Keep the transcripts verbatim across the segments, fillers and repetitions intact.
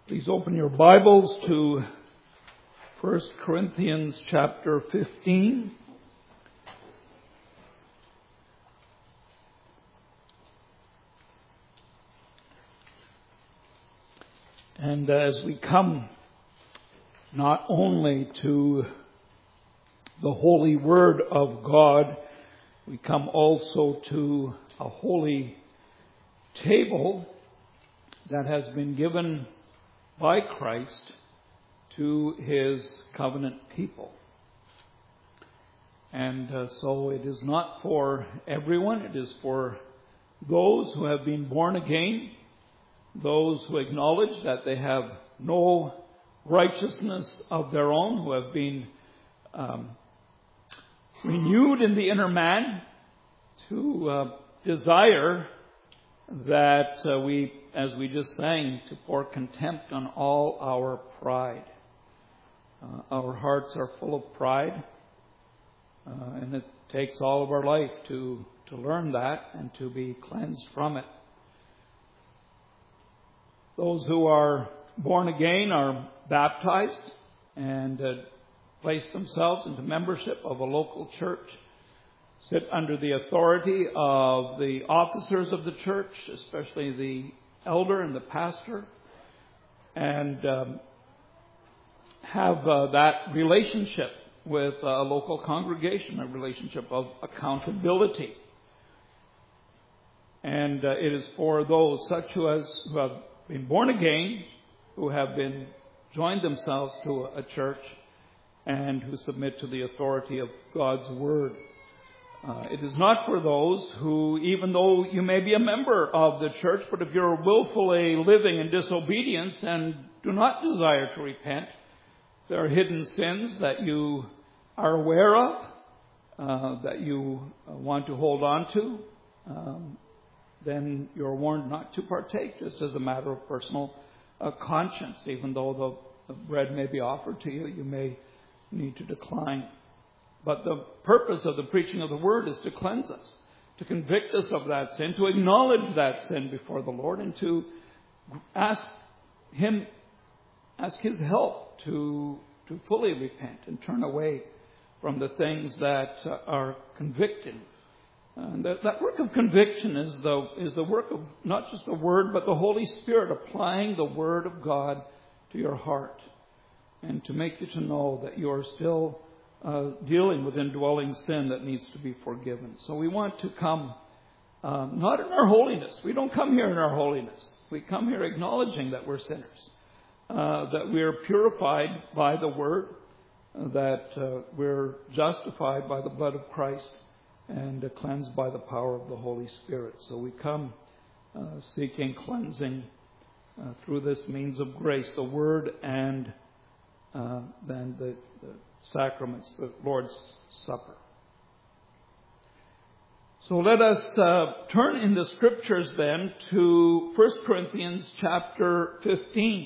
Please open your Bibles to First Corinthians chapter fifteen. And as we come not only to the holy word of God, we come also to a holy table that has been given by Christ to His covenant people. And uh, so it is not for everyone. It is for those who have been born again, those who acknowledge that they have no righteousness of their own, who have been um, renewed in the inner man to uh, desire that uh, we, as we just sang, to pour contempt on all our pride. Uh, our hearts are full of pride, uh, and it takes all of our life to, to learn that and to be cleansed from it. Those who are born again are baptized and uh, place themselves into membership of a local church, sit under the authority of the officers of the church, especially the elder and the pastor, and um, have uh, that relationship with a local congregation, a relationship of accountability. And uh, it is for those such who, has, who have been born again, who have been joined themselves to a church, and who submit to the authority of God's Word. Uh, it is not for those who, even though you may be a member of the church, but if you're willfully living in disobedience and do not desire to repent, there are hidden sins that you are aware of, uh, that you want to hold on to, um, then you're warned not to partake, just as a matter of personal uh, conscience. Even though the, the bread may be offered to you, you may need to decline. But the purpose of the preaching of the Word is to cleanse us, to convict us of that sin, to acknowledge that sin before the Lord, and to ask Him, ask His help to, to fully repent and turn away from the things that uh, are convicting. And that, that work of conviction is the, is the work of not just the Word, but the Holy Spirit applying the Word of God to your heart, and to make you to know that you are still Uh, dealing with indwelling sin that needs to be forgiven. So we want to come uh, not in our holiness. We don't come here in our holiness. We come here acknowledging that we're sinners, uh, that we're purified by the Word, uh, that uh, we're justified by the blood of Christ, and uh, cleansed by the power of the Holy Spirit. So we come uh, seeking cleansing uh, through this means of grace, the Word, and uh, then the, the sacraments, the Lord's Supper. So let us uh, turn in the Scriptures then to First Corinthians chapter fifteen.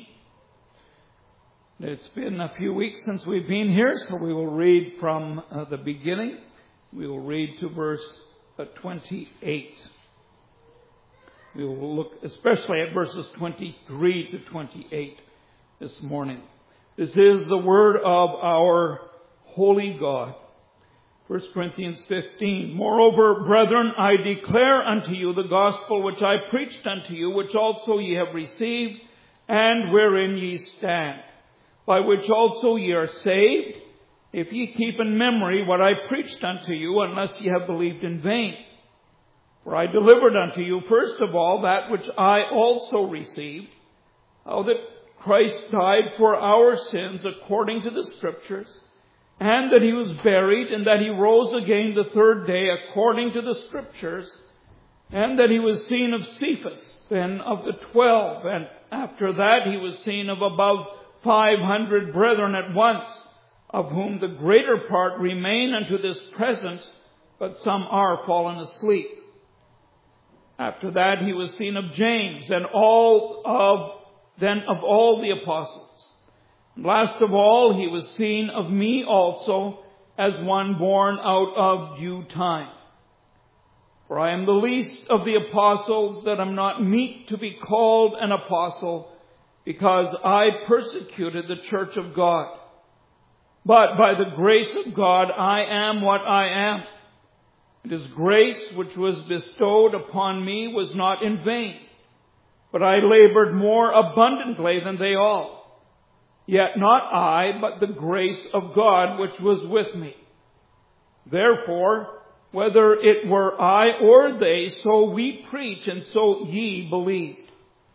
It's been a few weeks since we've been here, so we will read from uh, the beginning. We will read to verse uh, twenty-eight. We will look especially at verses twenty-three to twenty-eight this morning. This is the word of our holy God. First Corinthians fifteen. Moreover, brethren, I declare unto you the gospel which I preached unto you, which also ye have received, and wherein ye stand, by which also ye are saved, if ye keep in memory what I preached unto you, unless ye have believed in vain. For I delivered unto you first of all that which I also received, how that Christ died for our sins according to the Scriptures, and that He was buried, and that He rose again the third day according to the Scriptures, and that He was seen of Cephas, then of the twelve, and after that He was seen of above five hundred brethren at once, of whom the greater part remain unto this present, but some are fallen asleep. After that He was seen of James, and all of then of all the apostles. And last of all, He was seen of me also, as one born out of due time. For I am the least of the apostles, that am not meet to be called an apostle, because I persecuted the church of God. But by the grace of God, I am what I am. And His grace which was bestowed upon me was not in vain, but I labored more abundantly than they all. Yet not I, but the grace of God which was with me. Therefore, whether it were I or they, so we preach, and so ye believed.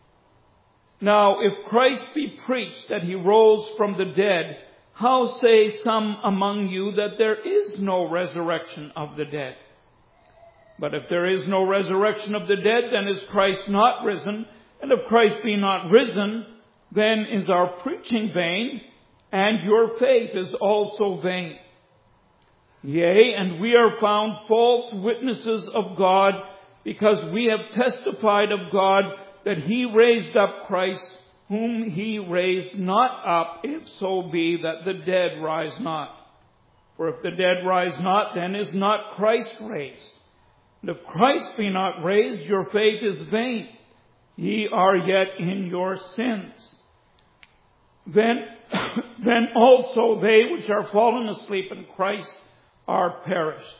Now, if Christ be preached that He rose from the dead, how say some among you that there is no resurrection of the dead? But if there is no resurrection of the dead, then is Christ not risen? And if Christ be not risen, then is our preaching vain, and your faith is also vain. Yea, and we are found false witnesses of God, because we have testified of God that He raised up Christ, whom He raised not up, if so be that the dead rise not. For if the dead rise not, then is not Christ raised. And if Christ be not raised, your faith is vain. Ye are yet in your sins. Then, then also they which are fallen asleep in Christ are perished.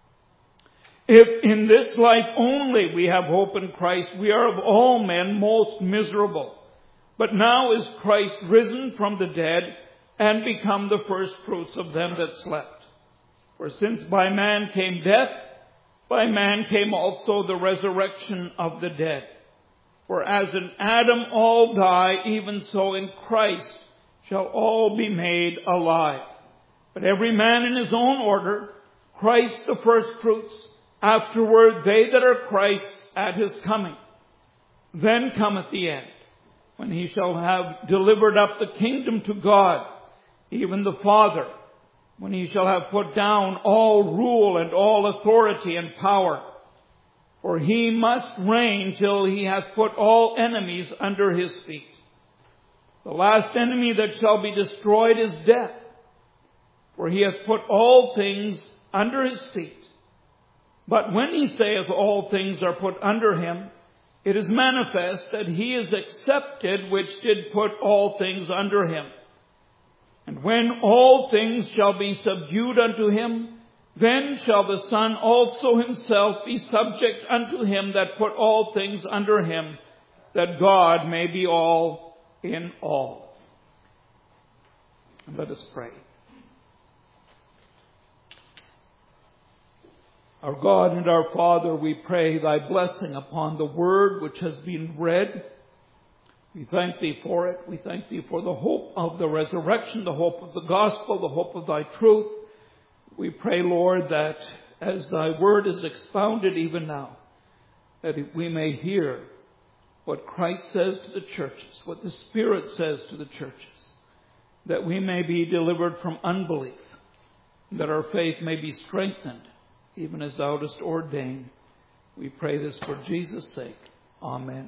If in this life only we have hope in Christ, we are of all men most miserable. But now is Christ risen from the dead, and become the first fruits of them that slept. For since by man came death, by man came also the resurrection of the dead. For as in Adam all die, even so in Christ shall all be made alive. But every man in his own order, Christ the first fruits, afterward they that are Christ's at His coming. Then cometh the end, when He shall have delivered up the kingdom to God, even the Father, when He shall have put down all rule and all authority and power. For He must reign till He hath put all enemies under His feet. The last enemy that shall be destroyed is death. For He hath put all things under His feet. But when He saith all things are put under Him, it is manifest that He is accepted which did put all things under Him. And when all things shall be subdued unto Him, then shall the Son also Himself be subject unto Him that put all things under Him, that God may be all in all. And let us pray. Our God and our Father, we pray Thy blessing upon the Word which has been read. We thank Thee for it. We thank Thee for the hope of the resurrection, the hope of the gospel, the hope of Thy truth. We pray, Lord, that as Thy Word is expounded even now, that we may hear what Christ says to the churches, what the Spirit says to the churches, that we may be delivered from unbelief, that our faith may be strengthened, even as Thou dost ordain. We pray this for Jesus' sake. Amen.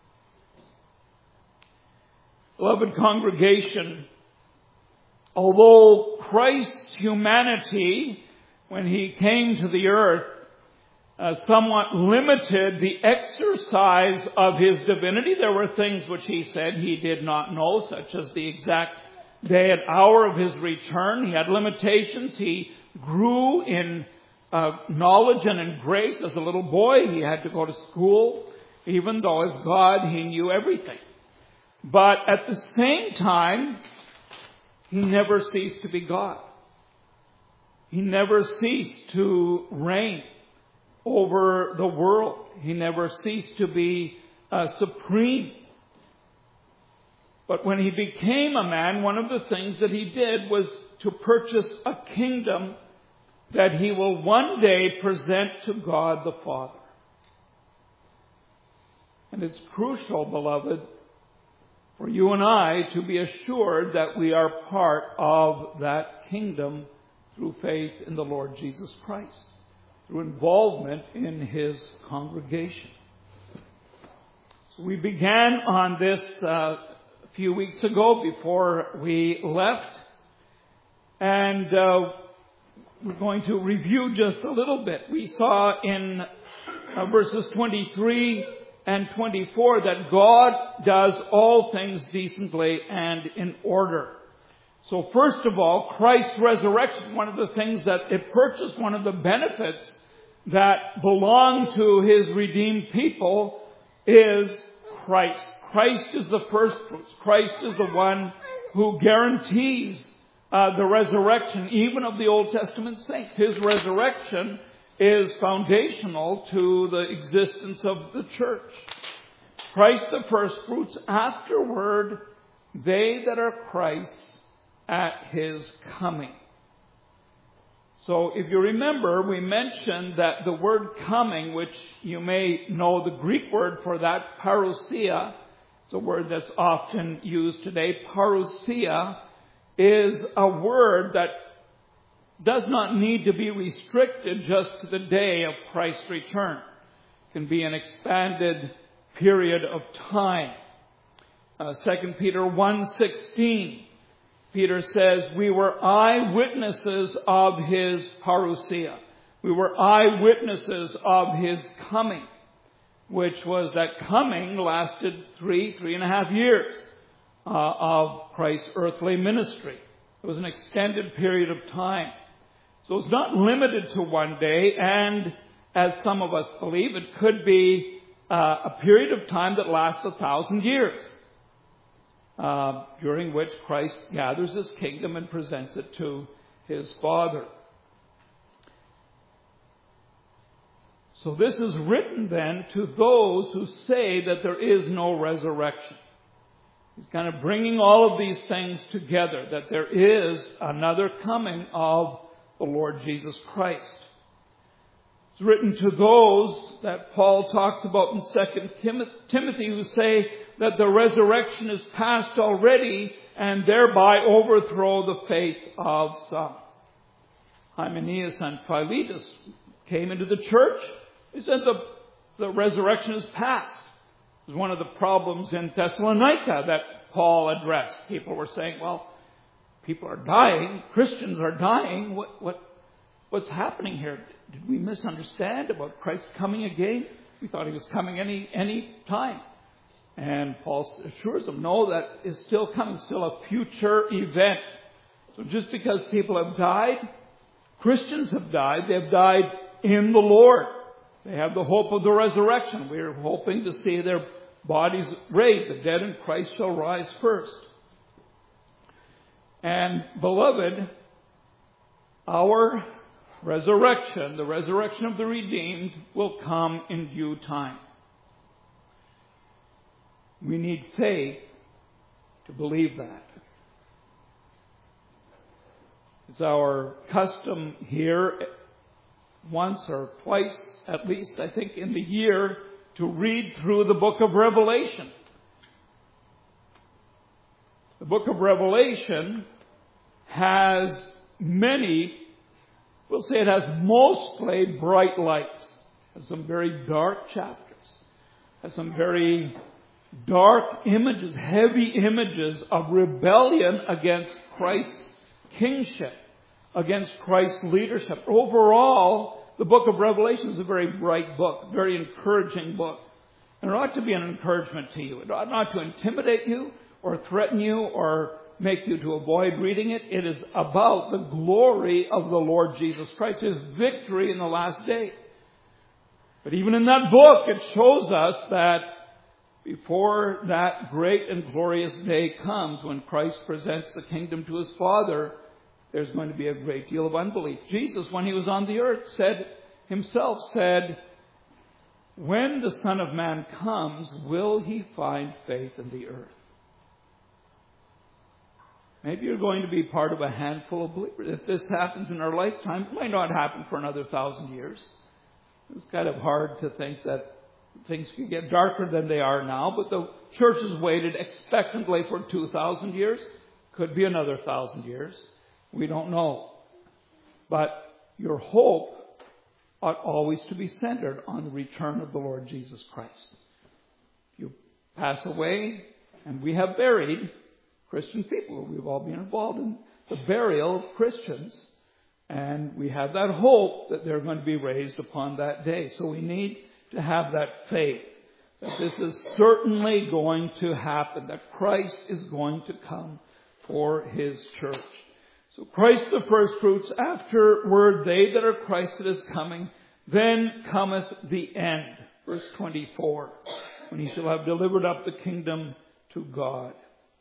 Beloved congregation, although Christ's humanity, when He came to the earth, uh, somewhat limited the exercise of His divinity, there were things which He said He did not know, such as the exact day and hour of His return. He had limitations. He grew in uh, knowledge and in grace. As a little boy, He had to go to school. Even though as God, He knew everything. But at the same time, He never ceased to be God. He never ceased to reign over the world. He never ceased to be uh, supreme. But when He became a man, one of the things that He did was to purchase a kingdom that He will one day present to God the Father. And it's crucial, beloved, for you and I to be assured that we are part of that kingdom through faith in the Lord Jesus Christ, through involvement in His congregation. So we began on this uh, a few weeks ago before we left, and uh, we're going to review just a little bit. We saw in uh, verses twenty-three and twenty-four that God does all things decently and in order. So first of all, Christ's resurrection, one of the things that it purchased, one of the benefits that belong to His redeemed people is Christ. Christ is the first fruits. Christ is the one who guarantees uh, the resurrection, even of the Old Testament saints. His resurrection is foundational to the existence of the church. Christ the first fruits, afterward they that are Christ's at His coming. So if you remember, we mentioned that the word coming, which you may know the Greek word for that, parousia, it's a word that's often used today. Parousia is a word that does not need to be restricted just to the day of Christ's return. It can be an expanded period of time. Uh, Second Peter one sixteen, Peter says, we were eyewitnesses of His parousia. We were eyewitnesses of His coming, which was that coming lasted three, three and a half years uh, of Christ's earthly ministry. It was an extended period of time. So it's not limited to one day, and as some of us believe, it could be uh, a period of time that lasts a thousand years, uh, during which Christ gathers His kingdom and presents it to His Father. So this is written then to those who say that there is no resurrection. He's kind of bringing all of these things together, that there is another coming of the Lord Jesus Christ. It's written to those that Paul talks about in Second Timothy who say that the resurrection is past already and thereby overthrow the faith of some. Hymenaeus and Philetus came into the church. They said the, the resurrection is past. It was one of the problems in Thessalonica that Paul addressed. People were saying, well, people are dying. Christians are dying. What, what, what's happening here? Did we misunderstand about Christ coming again? We thought He was coming any, any time. And Paul assures them, no, that is still coming, still a future event. So just because people have died, Christians have died, they have died in the Lord. They have the hope of the resurrection. We are hoping to see their bodies raised. The dead in Christ shall rise first. And beloved, our resurrection, the resurrection of the redeemed, will come in due time. We need faith to believe that. It's our custom here, once or twice at least, I think, in the year, to read through the book of Revelation. The book of Revelation has many, we'll say it has mostly bright lights. It has some very dark chapters. It has some very dark images, heavy images of rebellion against Christ's kingship, against Christ's leadership. Overall, the book of Revelation is a very bright book, very encouraging book. And it ought to be an encouragement to you. It ought not to intimidate you or threaten you or make you to avoid reading it. It is about the glory of the Lord Jesus Christ, His victory in the last day. But even in that book, it shows us that before that great and glorious day comes, when Christ presents the kingdom to His Father, there's going to be a great deal of unbelief. Jesus, when He was on the earth, said Himself, said, when the Son of Man comes, will He find faith in the earth? Maybe you're going to be part of a handful of believers. If this happens in our lifetime, it might not happen for another thousand years. It's kind of hard to think that things could get darker than they are now, but the church has waited expectantly for two thousand years. Could be another thousand years. We don't know. But your hope ought always to be centered on the return of the Lord Jesus Christ. You pass away, and we have buried Christian people. We've all been involved in the burial of Christians, and we have that hope that they're going to be raised upon that day. So we need to have that faith that this is certainly going to happen, that Christ is going to come for His church. So Christ the first fruits, afterward they that are Christed is coming, then cometh the end. Verse twenty-four, when He shall have delivered up the kingdom to God.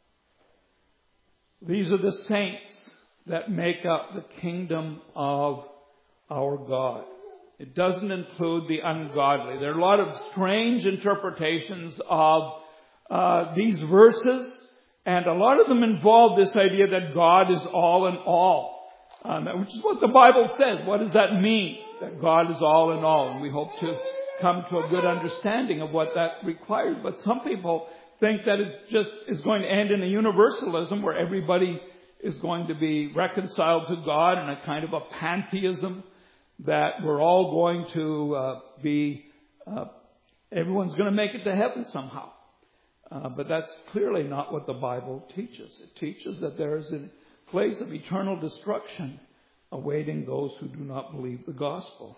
These are the saints that make up the kingdom of our God. It doesn't include the ungodly. There are a lot of strange interpretations of uh, these verses, and a lot of them involve this idea that God is all in all, um, which is what the Bible says. What does that mean, that God is all in all? And we hope to come to a good understanding of what that requires. But some people think that it just is going to end in a universalism where everybody is going to be reconciled to God in a kind of a pantheism, that we're all going to uh, be, uh, everyone's going to make it to heaven somehow. Uh, but that's clearly not what the Bible teaches. It teaches that there is a place of eternal destruction awaiting those who do not believe the gospel.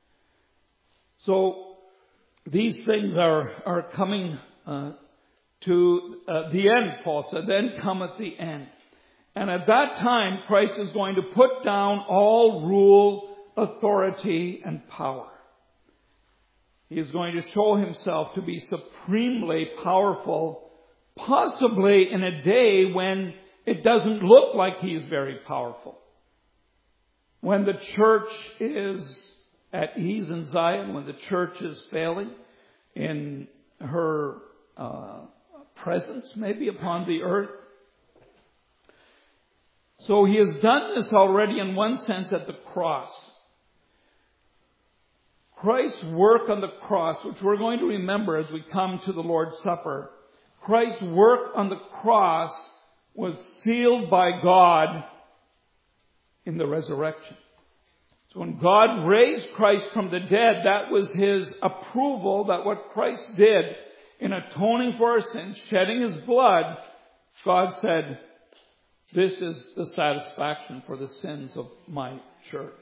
So these things are, are coming uh, to uh, the end, Paul said. Then cometh the end. And at that time, Christ is going to put down all rule, authority, and power. He is going to show Himself to be supremely powerful, possibly in a day when it doesn't look like He is very powerful. When the church is at ease in Zion, when the church is failing in her uh, presence maybe upon the earth. So He has done this already in one sense at the cross. Christ's work on the cross, which we're going to remember as we come to the Lord's Supper, Christ's work on the cross was sealed by God in the resurrection. So when God raised Christ from the dead, that was His approval that what Christ did in atoning for our sins, shedding His blood, God said, this is the satisfaction for the sins of my church.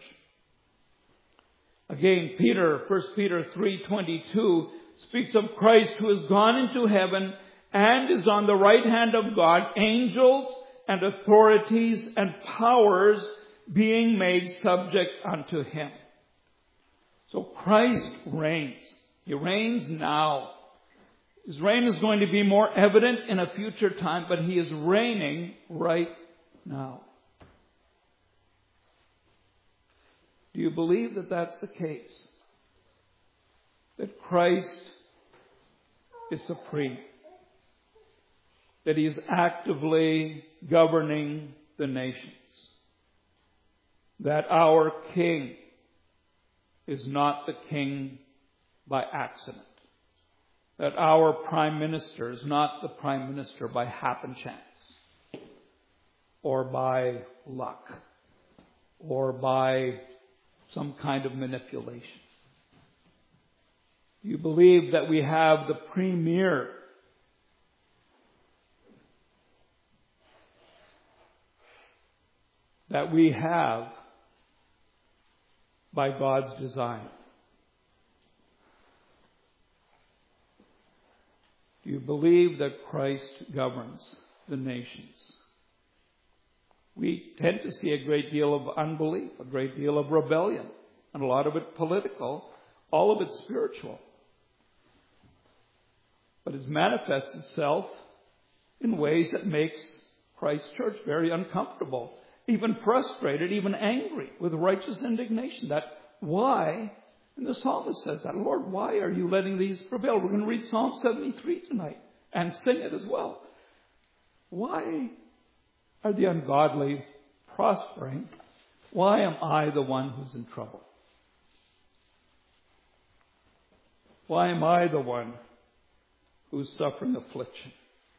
Again, Peter, First Peter three twenty-two speaks of Christ who has gone into heaven and is on the right hand of God, angels and authorities and powers being made subject unto Him. So Christ reigns. He reigns now. His reign is going to be more evident in a future time, but He is reigning right now. Do you believe that that's the case? That Christ is supreme? That He is actively governing the nations? That our King is not the King by accident? That our Prime Minister is not the Prime Minister by happen chance, or by luck, or by some kind of manipulation? Do you believe that we have the premier that we have by God's design? Do you believe that Christ governs the nations? We tend to see a great deal of unbelief, a great deal of rebellion, and a lot of it political, all of it spiritual. But it manifests itself in ways that makes Christ's church very uncomfortable, even frustrated, even angry, with righteous indignation. That why, and the psalmist says that, Lord, why are you letting these prevail? We're going to read Psalm seventy-three tonight and sing it as well. Why are the ungodly prospering? Why am I the one who's in trouble? Why am I the one who's suffering affliction?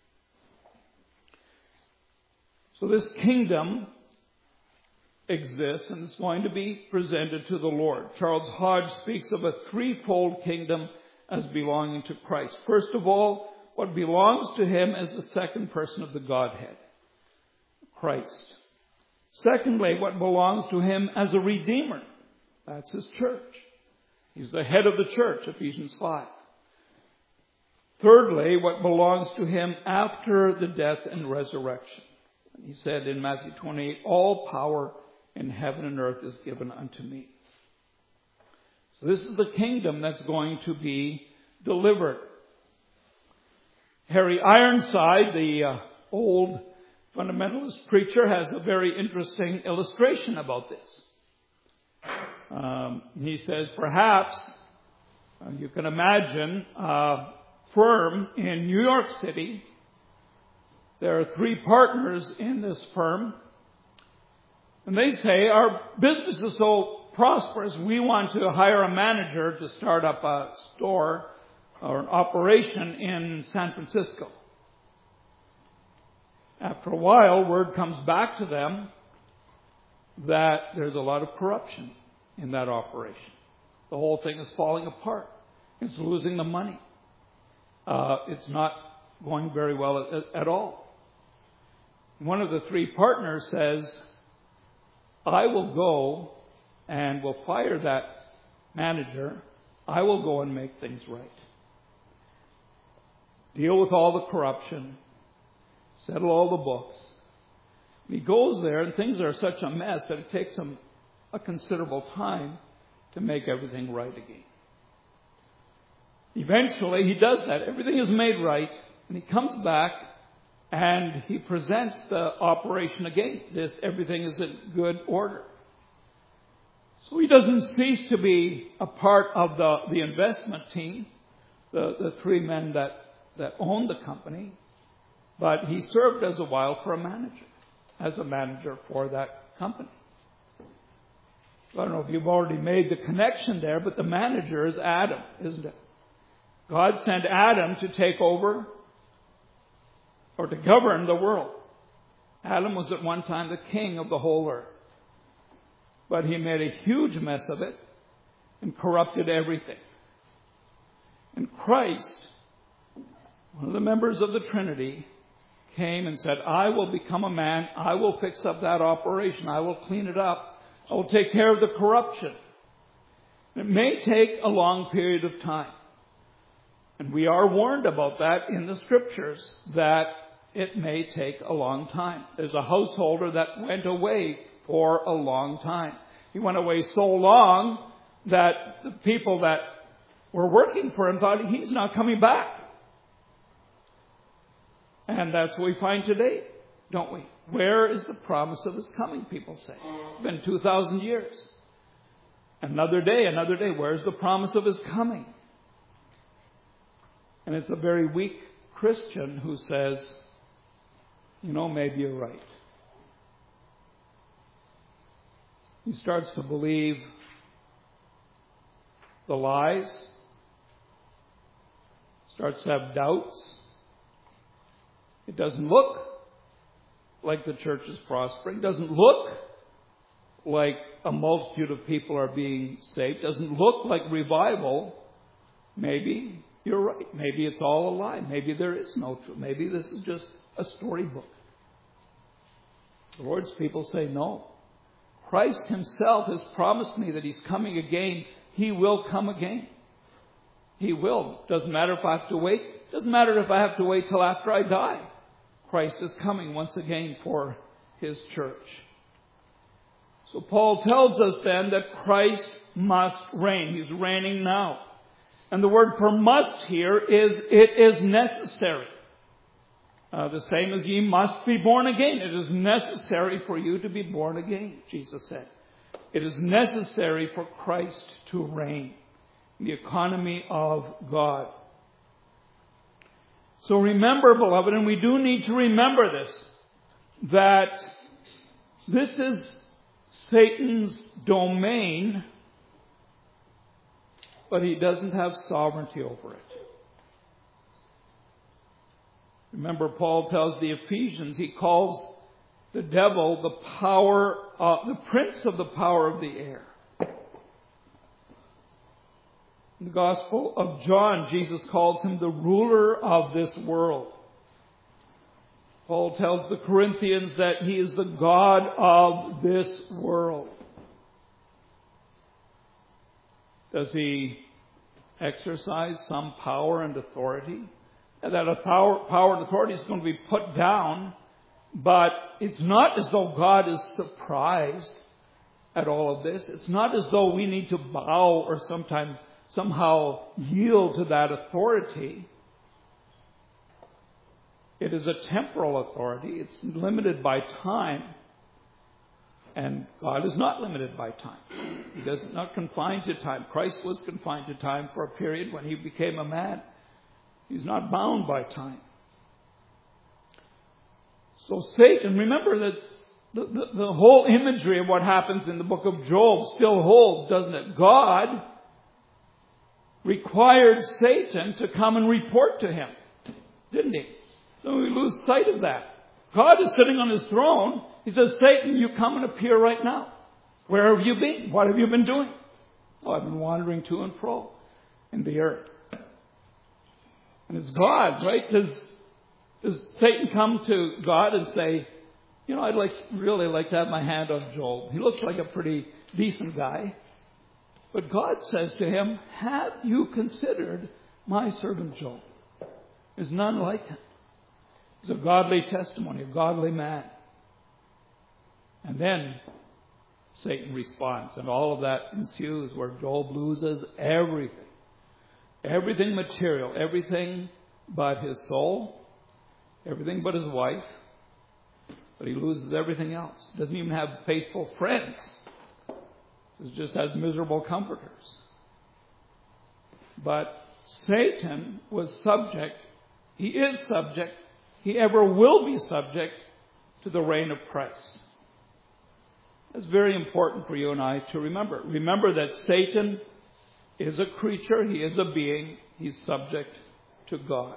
So this kingdom exists and is going to be presented to the Lord. Charles Hodge speaks of a threefold kingdom as belonging to Christ. First of all, what belongs to Him as the second person of the Godhead, Christ. Secondly, what belongs to Him as a Redeemer. That's His church. He's the head of the church, Ephesians five. Thirdly, what belongs to him after the death and resurrection. He said in Matthew twenty-eight, all power in heaven and earth is given unto me. So this is the kingdom that's going to be delivered. Harry Ironside, the uh, old fundamentalist preacher, has a very interesting illustration about this. Um, he says, perhaps uh, you can imagine a firm in New York City. There are three partners in this firm. And they say, our business is so prosperous, we want to hire a manager to start up a store or an operation in San Francisco. After a while, word comes back to them that there's a lot of corruption in that operation. The whole thing is falling apart. It's losing the money. Uh, it's not going very well at, at all. One of the three partners says, I will go and will fire that manager. I will go and make things right. Deal with all the corruption. Settle all the books. And he goes there, and things are such a mess that it takes him a considerable time to make everything right again. Eventually, he does that. Everything is made right, and he comes back, and he presents the operation again. This, everything is in good order. So he doesn't cease to be a part of the, the investment team, the, the three men that, that own the company. But he served as a while for a manager, as a manager for that company. I don't know if you've already made the connection there, but the manager is Adam, isn't it? God sent Adam to take over or to govern the world. Adam was at one time the king of the whole earth. But he made a huge mess of it and corrupted everything. And Christ, one of the members of the Trinity, came and said, I will become a man. I will fix up that operation. I will clean it up. I will take care of the corruption. It may take a long period of time. And we are warned about that in the scriptures, that it may take a long time. There's a householder that went away for a long time. He went away so long that the people that were working for him thought he's not coming back. And that's what we find today, don't we? Where is the promise of his coming, people say? It's been two thousand years. Another day, another day. Where's the promise of his coming? And it's a very weak Christian who says, you know, maybe you're right. He starts to believe the lies, starts to have doubts. It doesn't look like the church is prospering. It doesn't look like a multitude of people are being saved. It doesn't look like revival. Maybe you're right. Maybe it's all a lie. Maybe there is no truth. Maybe this is just a storybook. The Lord's people say no. Christ himself has promised me that he's coming again. He will come again. He will. Doesn't matter if I have to wait. Doesn't matter if I have to wait till after I die. Christ is coming once again for his church. So Paul tells us then that Christ must reign. He's reigning now. And the word for must here is, it is necessary. Uh, the same as ye must be born again. It is necessary for you to be born again, Jesus said. It is necessary for Christ to reign in the economy of God. So remember, beloved, and we do need to remember this, that this is Satan's domain, but he doesn't have sovereignty over it. Remember, Paul tells the Ephesians, he calls the devil the power, uh, the prince of the power of the air. In the Gospel of John, Jesus calls him the ruler of this world. Paul tells the Corinthians that he is the God of this world. Does he exercise some power and authority and that a power, power and authority is going to be put down. But it's not as though God is surprised at all of this. It's not as though we need to bow or sometime, somehow yield to that authority. It is a temporal authority. It's limited by time. And God is not limited by time. He does not confined to time. Christ was confined to time for a period when he became a man. He's not bound by time. So Satan, remember that the, the, the whole imagery of what happens in the book of Job still holds, doesn't it? God required Satan to come and report to him, didn't he? So we lose sight of that. God is sitting on his throne. He says, Satan, you come and appear right now. Where have you been? What have you been doing? Oh, I've been wandering to and fro in the earth. And it's God, right? Does, does Satan come to God and say, you know, I'd like really like to have my hand on Job. He looks like a pretty decent guy. But God says to him, have you considered my servant Job? There's none like him. He's a godly testimony, a godly man. And then Satan responds, and all of that ensues where Job loses everything. Everything material, everything but his soul, everything but his wife. But he loses everything else. Doesn't even have faithful friends. He just has miserable comforters. But Satan was subject, he is subject, he ever will be subject to the reign of Christ. That's very important for you and I to remember. Remember that Satan is a creature, he is a being, he's subject to God.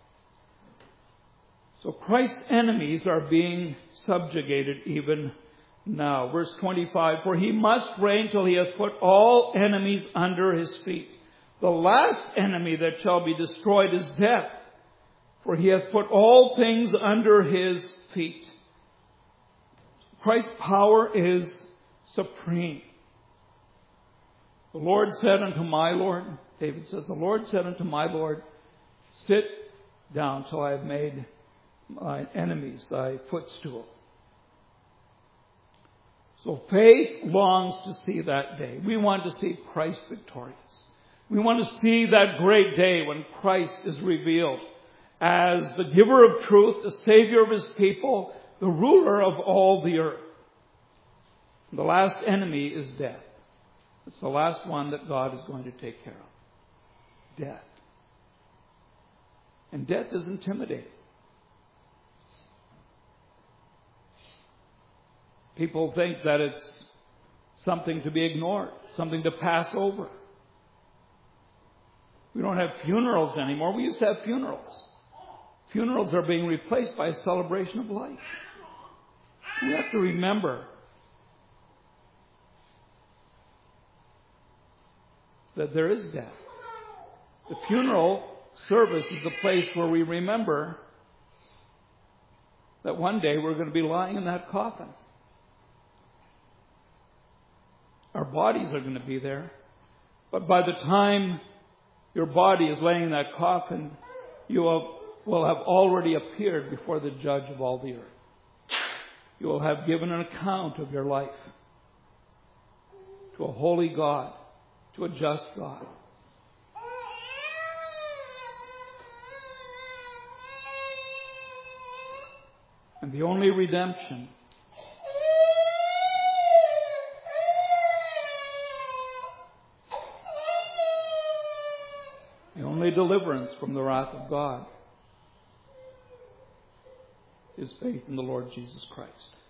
So Christ's enemies are being subjugated even now. Verse twenty-five, for he must reign till he hath put all enemies under his feet. The last enemy that shall be destroyed is death, for he hath put all things under his feet. Christ's power is supreme. The Lord said unto my Lord, David says, the Lord said unto my Lord, sit down till I have made my enemies thy footstool. So faith longs to see that day. We want to see Christ victorious. We want to see that great day when Christ is revealed as the giver of truth, the Savior of his people, the ruler of all the earth. The last enemy is death. It's the last one that God is going to take care of. Death. And death is intimidating. People think that it's something to be ignored, something to pass over. We don't have funerals anymore. We used to have funerals. Funerals are being replaced by a celebration of life. We have to remember that there is death. The funeral service is the place where we remember that one day we're going to be lying in that coffin. Our bodies are going to be there. But by the time your body is laying in that coffin, you will, will have already appeared before the judge of all the earth. You will have given an account of your life to a holy God, to a just God. And the only redemption the only deliverance from the wrath of God is faith in the Lord Jesus Christ.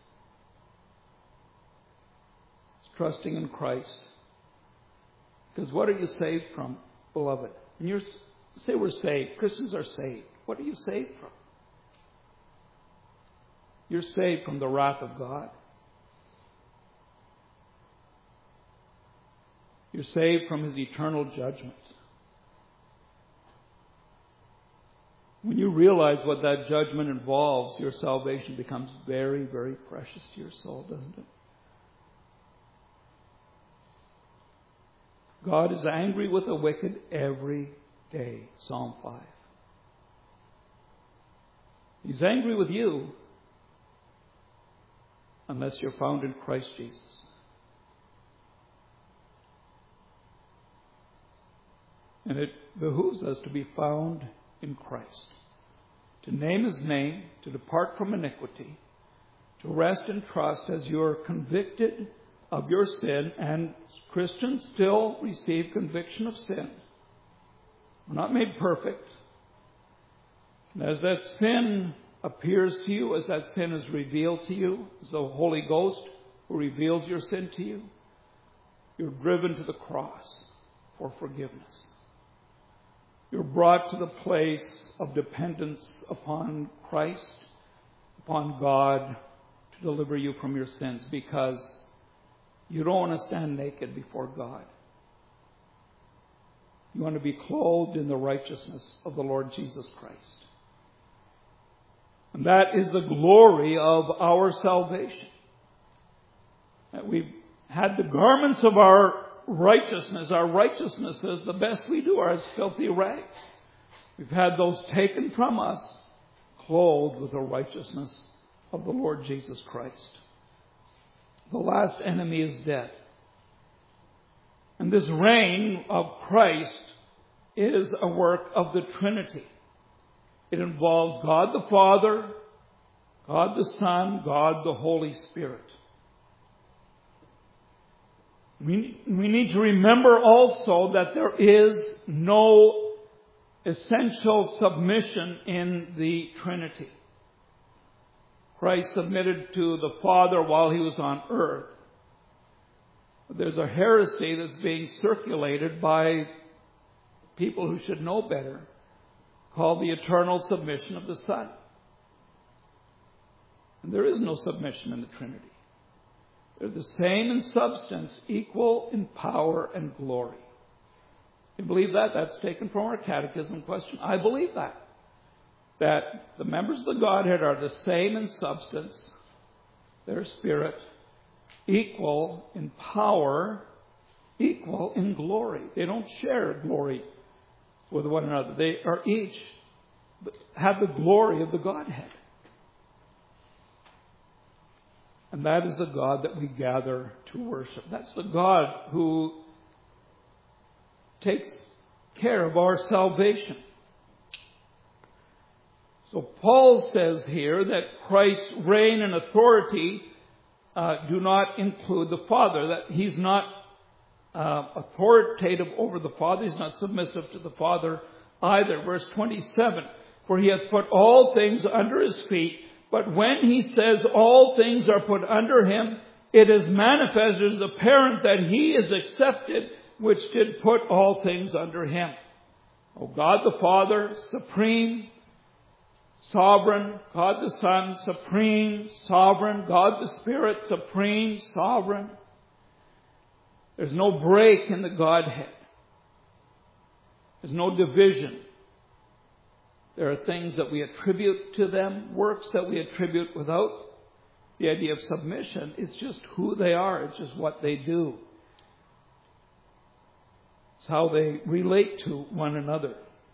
It's trusting in Christ. Because what are you saved from, beloved? When you say we're saved, Christians are saved. What are you saved from? You're saved from the wrath of God. You're saved from his eternal judgment. When you realize what that judgment involves, your salvation becomes very, very precious to your soul, doesn't it? God is angry with the wicked every day. Psalm five. He's angry with you unless you're found in Christ Jesus. And it behooves us to be found in Christ, to name His name, to depart from iniquity, to rest and trust as you're convicted of your sin. And Christians still receive conviction of sin. We're not made perfect. And as that sin appears to you, as that sin is revealed to you, as the Holy Ghost who reveals your sin to you, you're driven to the cross for forgiveness. You're brought to the place of dependence upon Christ, upon God, to deliver you from your sins, because you don't want to stand naked before God. You want to be clothed in the righteousness of the Lord Jesus Christ. And that is the glory of our salvation. That we've had the garments of our righteousness. Our righteousnesses, the best we do, are as filthy rags. We've had those taken from us, clothed with the righteousness of the Lord Jesus Christ. The last enemy is death. And this reign of Christ is a work of the Trinity. It involves God the Father, God the Son, God the Holy Spirit. We, we need to remember also that there is no essential submission in the Trinity. Christ submitted to the Father while He was on earth. There's a heresy that's being circulated by people who should know better, called the eternal submission of the Son. And there is no submission in the Trinity. They're the same in substance, equal in power and glory. You believe that? That's taken from our catechism question. I believe that. That the members of the Godhead are the same in substance, their spirit, equal in power, equal in glory. They don't share glory with one another. They are each have the glory of the Godhead. And that is the God that we gather to worship. That's the God who takes care of our salvation. So Paul says here that Christ's reign and authority uh, do not include the Father, that He's not uh, authoritative over the Father. He's not submissive to the Father either. Verse twenty-seven, for He hath put all things under His feet. But when He says all things are put under Him, it is manifest, it is apparent that He is accepted, which did put all things under Him. O God the Father, supreme, sovereign. God the Son, supreme, sovereign. God the Spirit, supreme, sovereign. There's no break in the Godhead. There's no division. There are things that we attribute to them, works that we attribute without the idea of submission. It's just who they are. It's just what they do. It's how they relate to one another.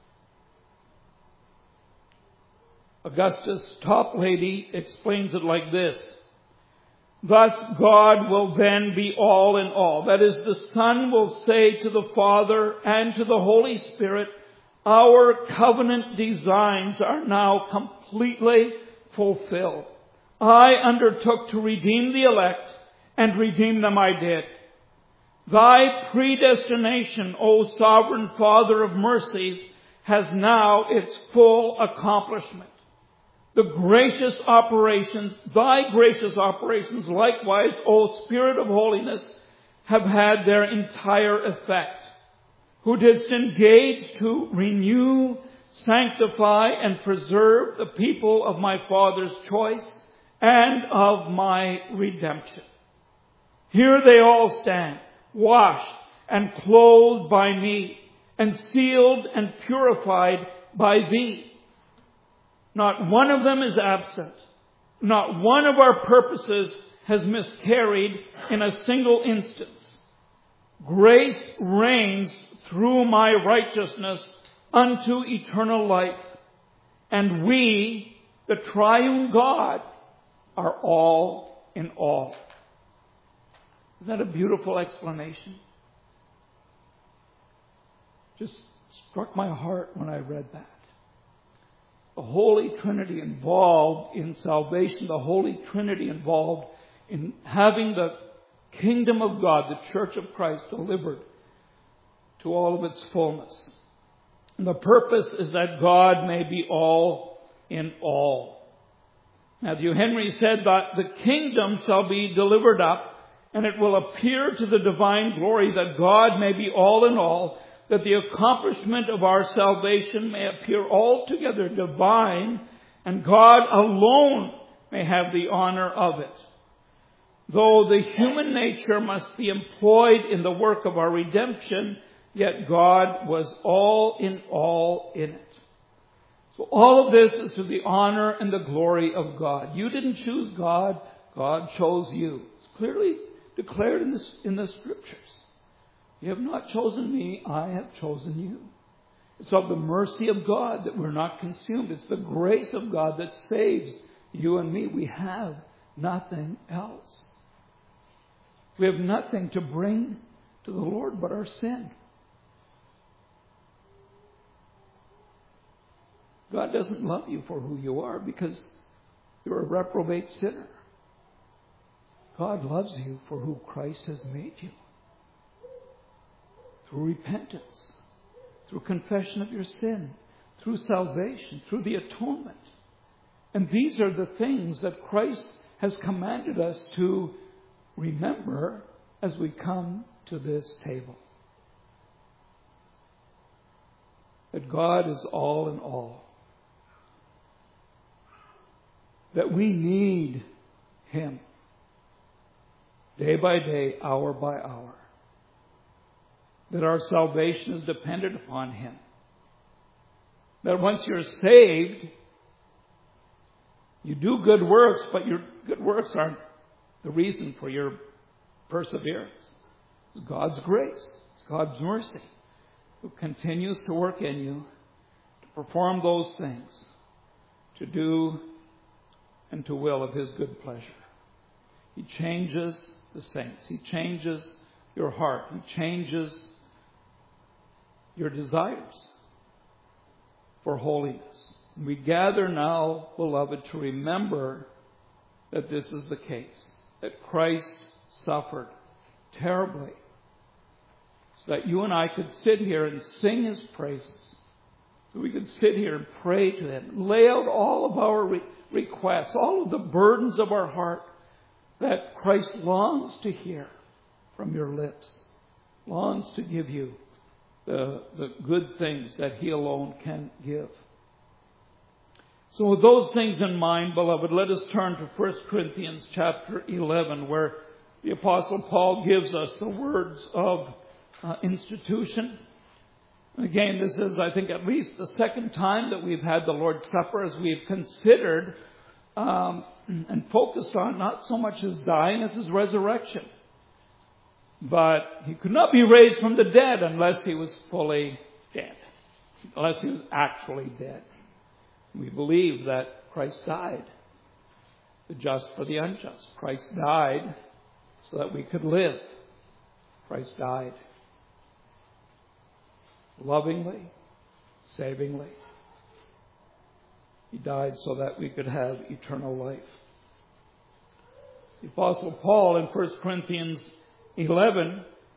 Augustus Toplady explains it like this. Thus God will then be all in all. That is, the Son will say to the Father and to the Holy Spirit, our covenant designs are now completely fulfilled. I undertook to redeem the elect, and redeem them I did. Thy predestination, O sovereign Father of mercies, has now its full accomplishment. The gracious operations, thy gracious operations likewise, O Spirit of holiness, have had their entire effect, who didst engage to renew, sanctify, and preserve the people of my Father's choice and of my redemption. Here they all stand, washed and clothed by me, and sealed and purified by thee. Not one of them is absent. Not one of our purposes has miscarried in a single instance. Grace reigns through my righteousness unto eternal life. And we, the triune God, are all in all. Isn't that a beautiful explanation? Just struck my heart when I read that. The Holy Trinity involved in salvation, the Holy Trinity involved in having the kingdom of God, the church of Christ, delivered to all of its fullness. And the purpose is that God may be all in all. Matthew Henry said that the kingdom shall be delivered up, and it will appear to the divine glory that God may be all in all, that the accomplishment of our salvation may appear altogether divine, and God alone may have the honor of it. Though the human nature must be employed in the work of our redemption, yet God was all in all in it. So all of this is to the honor and the glory of God. You didn't choose God, God chose you. It's clearly declared in, this, in the Scriptures. You have not chosen me, I have chosen you. It's of the mercy of God that we're not consumed. It's the grace of God that saves you and me. We have nothing else. We have nothing to bring to the Lord but our sin. God doesn't love you for who you are because you're a reprobate sinner. God loves you for who Christ has made you. Through repentance, through confession of your sin, through salvation, through the atonement. And these are the things that Christ has commanded us to remember as we come to this table. That God is all in all. That we need Him day by day, hour by hour. That our salvation is dependent upon Him. That once you're saved, you do good works, but your good works aren't the reason for your perseverance. It's God's grace, it's God's mercy, who continues to work in you to perform those things, to do and to will of His good pleasure. He changes the saints. He changes your heart. He changes your desires for holiness. We gather now, beloved, to remember that this is the case. That Christ suffered terribly so that you and I could sit here and sing His praises. So we could sit here and pray to Him, lay out all of our re- requests, all of the burdens of our heart that Christ longs to hear from your lips, longs to give you the, the good things that He alone can give. So with those things in mind, beloved, let us turn to First Corinthians chapter eleven, where the Apostle Paul gives us the words of uh, institution. Again, this is, I think, at least the second time that we've had the Lord's Supper, as we've considered um, and focused on not so much His dying as His resurrection. But He could not be raised from the dead unless He was fully dead, unless He was actually dead. We believe that Christ died, the just for the unjust. Christ died so that we could live. Christ died lovingly, savingly. He died so that we could have eternal life. The Apostle Paul in First Corinthians eleven